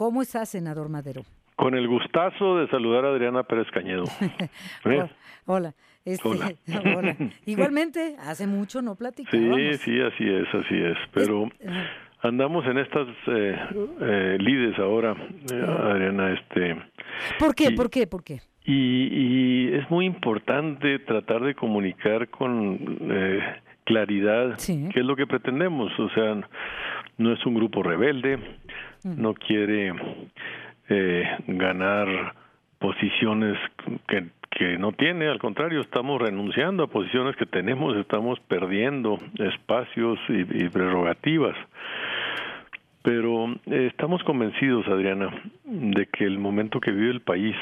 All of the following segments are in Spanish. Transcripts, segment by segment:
¿Cómo está, senador Madero? Con el gustazo de saludar a Adriana Pérez Cañedo. Hola, Hola. hola. Igualmente, hace mucho no platicábamos. Sí, así es. Pero andamos en estas lides ahora, Adriana. ¿Por qué? ¿Por qué? Y es muy importante tratar de comunicar con claridad qué es lo que pretendemos. O sea, no es un grupo rebelde, no quiere ganar posiciones que no tiene, al contrario, estamos renunciando a posiciones que tenemos, estamos perdiendo espacios y prerrogativas. Pero estamos convencidos, Adriana, de que el momento que vive el país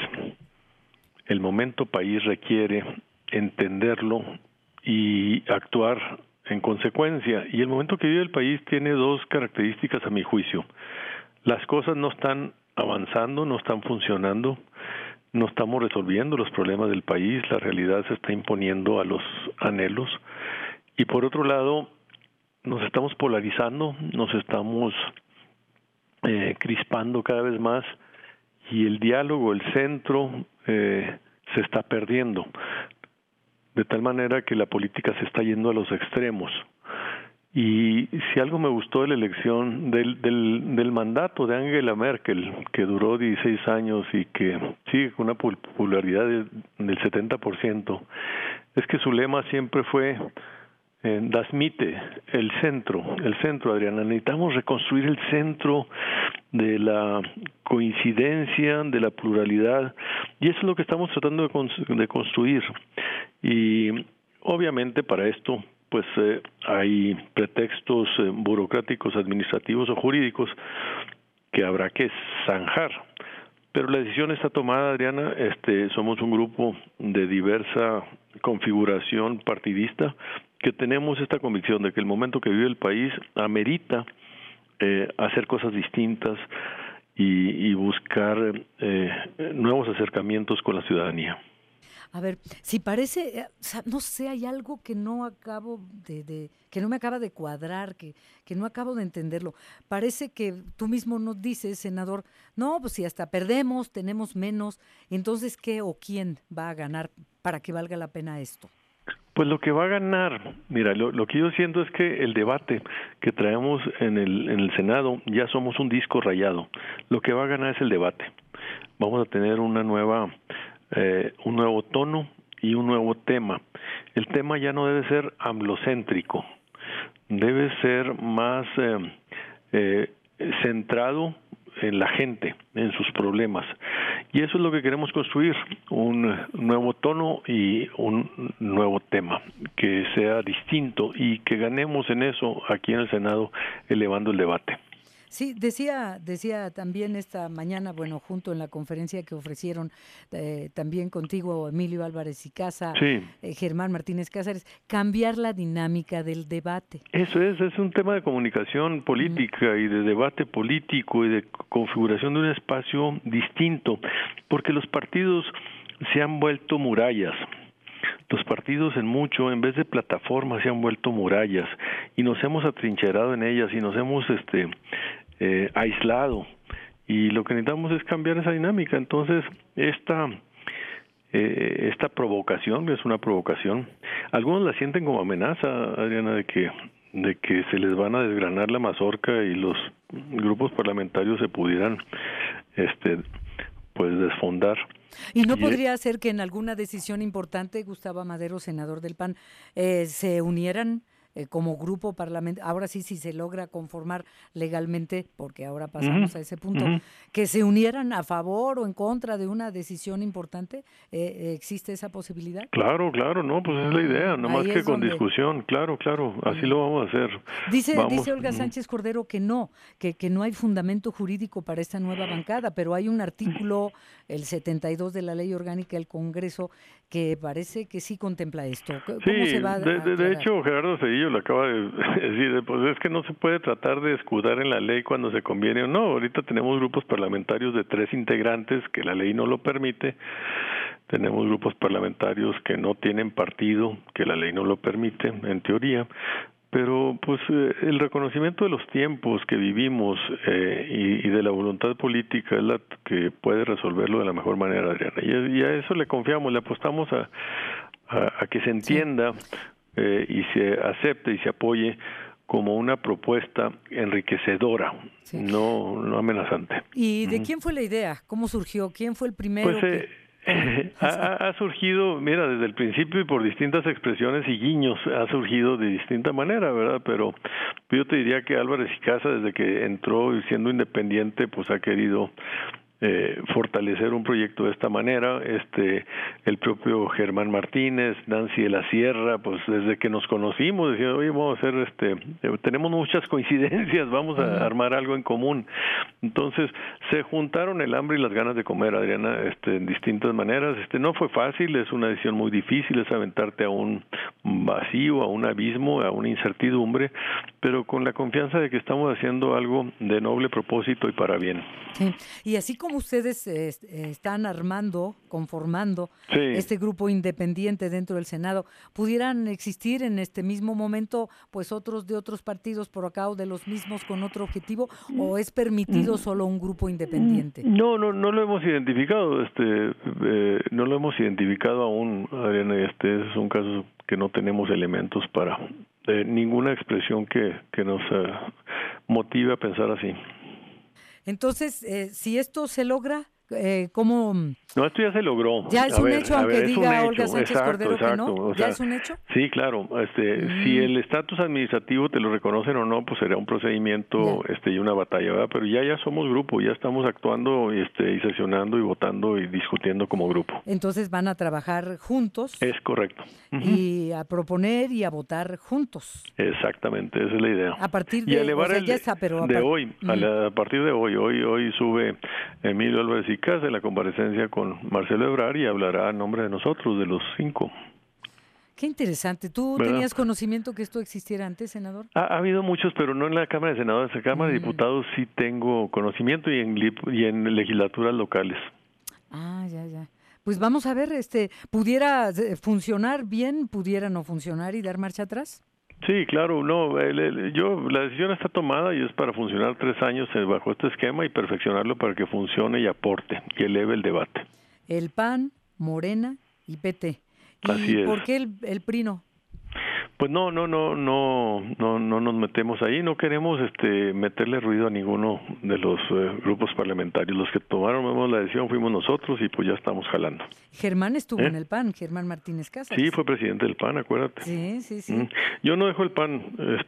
requiere entenderlo y actuar en consecuencia. Y el momento que vive el país tiene dos características a mi juicio. Las cosas no están avanzando, no están funcionando, no estamos resolviendo los problemas del país, la realidad se está imponiendo a los anhelos. Y por otro lado, nos estamos polarizando, nos estamos crispando cada vez más y el diálogo, el centro, se está perdiendo. De tal manera que la política se está yendo a los extremos. Y si algo me gustó de la elección, del mandato de Angela Merkel, que duró 16 años y que sigue con una popularidad del 70%, es que su lema siempre fue das Mitte, el centro, Adriana. Necesitamos reconstruir el centro de la coincidencia, de la pluralidad, y eso es lo que estamos tratando de construir. Y obviamente para esto pues hay pretextos burocráticos, administrativos o jurídicos que habrá que zanjar. Pero la decisión está tomada, Adriana. Somos un grupo de diversa configuración partidista que tenemos esta convicción de que el momento que vive el país amerita hacer cosas distintas y buscar nuevos acercamientos con la ciudadanía. A ver, si parece, no sé, hay algo que no acabo que no me acaba de cuadrar, que no acabo de entenderlo. Parece que tú mismo nos dices, senador, no, pues si hasta perdemos, tenemos menos, entonces ¿qué o quién va a ganar para que valga la pena esto? Pues lo que va a ganar, mira, lo que yo siento es que el debate que traemos en el Senado, ya somos un disco rayado. Lo que va a ganar es el debate. Vamos a tener un nuevo tono y un nuevo tema. El tema ya no debe ser amlocéntrico, debe ser más centrado en la gente, en sus problemas. Y eso es lo que queremos construir, un nuevo tono y un nuevo tema, que sea distinto y que ganemos en eso aquí en el Senado, elevando el debate. Sí, decía también esta mañana, bueno, junto en la conferencia que ofrecieron también contigo, Emilio Álvarez y Casa, sí. Germán Martínez Cáceres, cambiar la dinámica del debate. Eso es un tema de comunicación política y de debate político y de configuración de un espacio distinto, porque los partidos se han vuelto murallas. Los partidos en vez de plataformas, se han vuelto murallas y nos hemos atrincherado en ellas y nos hemos aislado, y lo que necesitamos es cambiar esa dinámica. Entonces esta provocación es una provocación. Algunos la sienten como amenaza, Adriana, de que se les van a desgranar la mazorca y los grupos parlamentarios se pudieran pues desfondar. ¿Y no podría ser que en alguna decisión importante, Gustavo Madero, senador del PAN, se unieran como grupo parlamentario, ahora sí, si se logra conformar legalmente, porque ahora pasamos a ese punto, que se unieran a favor o en contra de una decisión importante? ¿Existe esa posibilidad? Claro, no, pues es la idea, no más que con discusión, claro, así lo vamos a hacer. Dice Olga Sánchez Cordero que no hay fundamento jurídico para esta nueva bancada, pero hay un artículo, el 72 de la Ley Orgánica del Congreso, que parece que sí contempla esto. ¿Cómo se va a de hecho, Gerardo Cedillo lo acaba de decir, pues es que no se puede tratar de escudar en la ley cuando se conviene o no. Ahorita tenemos grupos parlamentarios de 3 integrantes que la ley no lo permite. Tenemos grupos parlamentarios que no tienen partido, que la ley no lo permite, en teoría. pero pues el reconocimiento de los tiempos que vivimos y de la voluntad política es la que puede resolverlo de la mejor manera, Adriana, y a eso le confiamos, le apostamos a que se entienda y se acepte y se apoye como una propuesta enriquecedora, no amenazante. ¿Y de quién fue la idea? ¿Cómo surgió? ¿Quién fue el primero? Pues ha surgido, mira, desde el principio y por distintas expresiones y guiños ha surgido de distinta manera, ¿verdad? Pero yo te diría que Álvarez y Casa, desde que entró siendo independiente, pues ha querido fortalecer un proyecto de esta manera. El propio Germán Martínez, Nancy de la Sierra, pues desde que nos conocimos decían, oye, vamos a hacer tenemos muchas coincidencias, vamos a armar algo en común. Entonces se juntaron el hambre y las ganas de comer, Adriana, en distintas maneras. No fue fácil, es una decisión muy difícil, es aventarte a un vacío, a un abismo, a una incertidumbre, pero con la confianza de que estamos haciendo algo de noble propósito y para bien. Sí. Y así como ustedes están conformando este grupo independiente dentro del Senado, ¿pudieran existir en este mismo momento pues otros de otros partidos por acá o de los mismos con otro objetivo, o es permitido solo un grupo independiente? No lo hemos identificado, no lo hemos identificado aún, Adriana, es un caso que no tenemos elementos para ninguna expresión que nos motive a pensar así. Entonces, si esto se logra, ¿cómo? No, esto ya se logró. Ya es un hecho, aunque diga Olga Sánchez Cordero que no. O ¿Ya sea, es un hecho? Sí, claro. Si el estatus administrativo te lo reconocen o no, pues será un procedimiento y una batalla, ¿verdad? Pero ya somos grupo, ya estamos actuando y sesionando y votando y discutiendo como grupo. Entonces van a trabajar juntos. Es correcto. Y a proponer y a votar juntos. Exactamente, esa es la idea. A partir de, y elevar hoy, a partir de hoy sube Emilio Álvarez y Casa en la comparecencia con Marcelo Ebrard y hablará a nombre de nosotros, de los 5. Qué interesante. ¿Tú tenías conocimiento que esto existiera antes, senador? Ha habido muchos, pero no en la Cámara de Senadores. En la Cámara de Diputados sí tengo conocimiento y en legislaturas locales. Ya. Pues vamos a ver, ¿pudiera funcionar bien, pudiera no funcionar y dar marcha atrás? Sí, claro, la decisión está tomada y es para funcionar 3 años bajo este esquema y perfeccionarlo para que funcione y aporte y eleve el debate. El PAN, Morena y PT. Así es. ¿Por qué el PRI no? Pues no nos metemos ahí, no queremos meterle ruido a ninguno de los grupos parlamentarios. Los que tomaron la decisión fuimos nosotros y pues ya estamos jalando. Germán estuvo en el PAN, Germán Martínez Casas. Sí, fue presidente del PAN, acuérdate. Sí. Yo no dejo el PAN,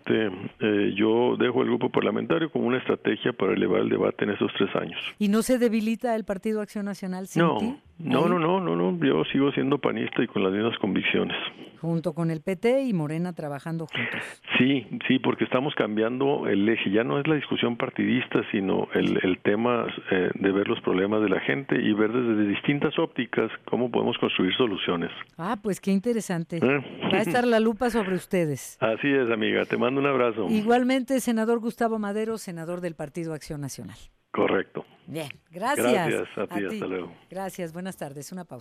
yo dejo el grupo parlamentario como una estrategia para elevar el debate en estos 3 años. ¿Y no se debilita el Partido Acción Nacional sin ti? No, yo sigo siendo panista y con las mismas convicciones. Junto con el PT y Morena trabajando juntos. Sí, porque estamos cambiando el eje. Ya no es la discusión partidista, sino el tema de ver los problemas de la gente y ver desde distintas ópticas cómo podemos construir soluciones. Pues qué interesante. Va a estar la lupa sobre ustedes. Así es, amiga. Te mando un abrazo. Igualmente, senador Gustavo Madero, senador del Partido Acción Nacional. Correcto. Bien, gracias. Gracias a ti, hasta luego. Gracias, buenas tardes. Una pausa.